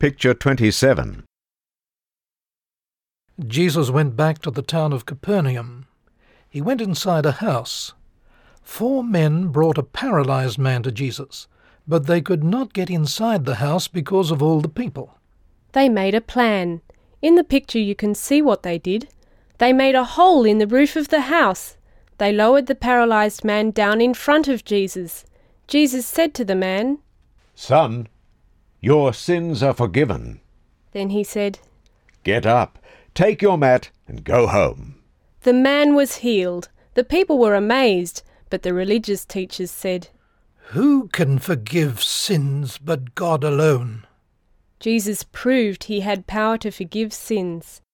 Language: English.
Picture 27. Jesus went back to the town of Capernaum. He went inside a house. 4 men brought a paralyzed man to Jesus, but they could not get inside the house because of all the people. They made a plan. In the picture you can see what they did. They made a hole in the roof of the house. They lowered the paralyzed man down in front of Jesus. Jesus said to the man, "Son, your sins are forgiven." Then he said, "Get up, take your mat and go home." The man was healed. The people were amazed, but the religious teachers said, "Who can forgive sins but God alone?" Jesus proved he had power to forgive sins.